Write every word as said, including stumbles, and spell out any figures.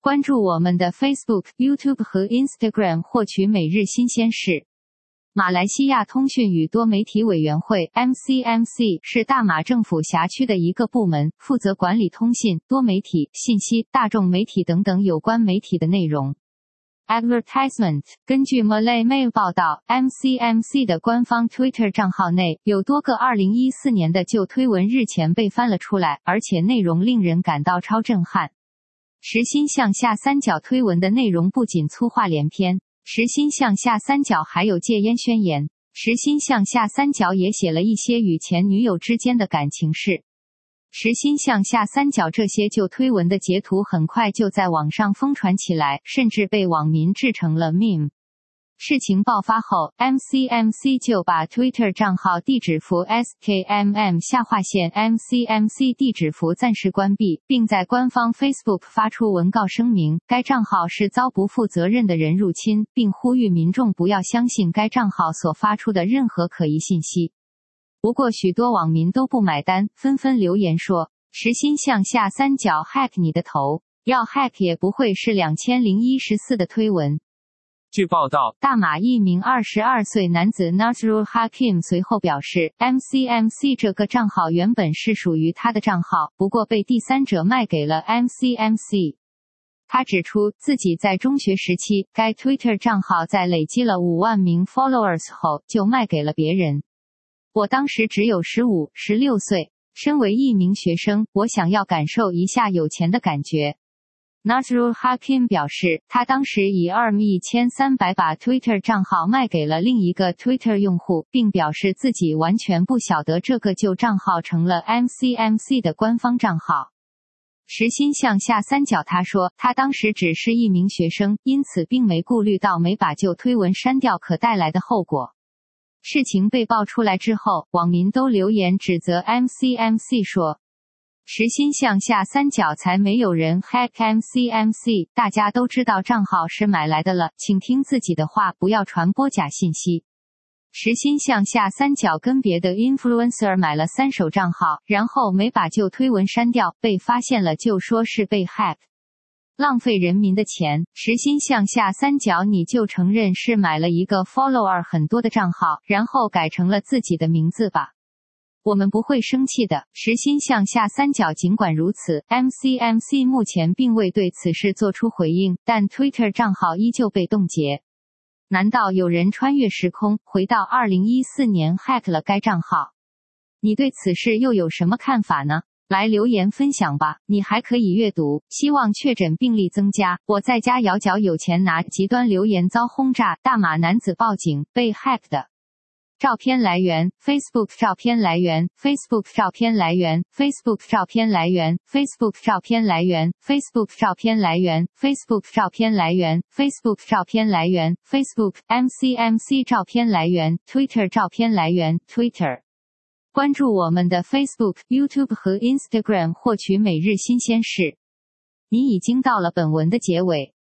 关注我们的 Facebook、YouTube 和 Instagram 获取每日新鲜事。马来西亚通讯与多媒体委员会 M C M C 是大马政府辖区的一个部门，负责管理通信、多媒体、信息、大众媒体等等有关媒体的内容。Advertisement 根据 Malay Mail 报道 ，M C M C 的官方 Twitter 账号内有多个二零一四年的旧推文日前被翻了出来，而且内容令人感到超震撼。实心向下三角推文的内容不仅粗话连篇，实心向下三角还有戒烟宣言，实心向下三角也写了一些与前女友之间的感情事。实心向下三角这些旧推文的截图很快就在网上疯传起来，甚至被网民制成了 meme。事情爆发后 ，M C M C 就把 Twitter 账号地址符 S K M M 下划线 M C M C 地址符暂时关闭，并在官方 Facebook 发出文告声明，该账号是遭不负责任的人入侵，并呼吁民众不要相信该账号所发出的任何可疑信息。不过许多网民都不买单，纷纷留言说，实心向下三角 hack 你的头，要 hack 也不会是两千零一十四的推文。 据报道， 大马一名二十二岁男子 Nazrul Hakim 随后表示 M C M C 这个账号原本是属于他的账号，不过被第三者卖给了 M C M C。他指出自己在中学时期，该 Twitter 账号在累积了五万名 followers 后就卖给了别人。我当时只有十五、十六岁，身为一名学生，我想要感受一下有钱的感觉。Nazrul Hakim 表示，他当时以 二万一千三百 把 Twitter 账号卖给了另一个 Twitter 用户，并表示自己完全不晓得这个旧账号成了 M C M C 的官方账号。实心向下三角他说，他当时只是一名学生，因此并没顾虑到没把旧推文删掉可带来的后果。事情被爆出来之后，网民都留言指责 M C M C 说，实心向下三角才没有人 hack M C M C， 大家都知道账号是买来的了，请听自己的话，不要传播假信息。实心向下三角跟别的 influencer 买了三手账号，然后没把旧推文删掉，被发现了就说是被 hack。浪费人民的钱，实心向下三角你就承认是买了一个 follower 很多的账号，然后改成了自己的名字吧。我们不会生气的。实心向下三角尽管如此 ，M C M C 目前并未对此事做出回应，但 Twitter 账号依旧被冻结。难道有人穿越时空，回到二零一四年 hack 了该账号？你对此事又有什么看法呢？来留言分享吧。你还可以阅读，希望确诊病例增加，我在家摇脚有钱拿，极端留言遭轰炸，大马男子报警被 hack 的。照片来源 Facebook 照片来源 Facebook 照片来源 Facebook 照片来源 Facebook 照片来源 Facebook 照片来源 Facebook 照片来源 Facebook 照片来源 Facebook M C M C 照片来源 Twitter 照片来源 Twitter。关注我们的 Facebook、YouTube 和 Instagram 获取每日新鲜事。你已经到了本文的结尾。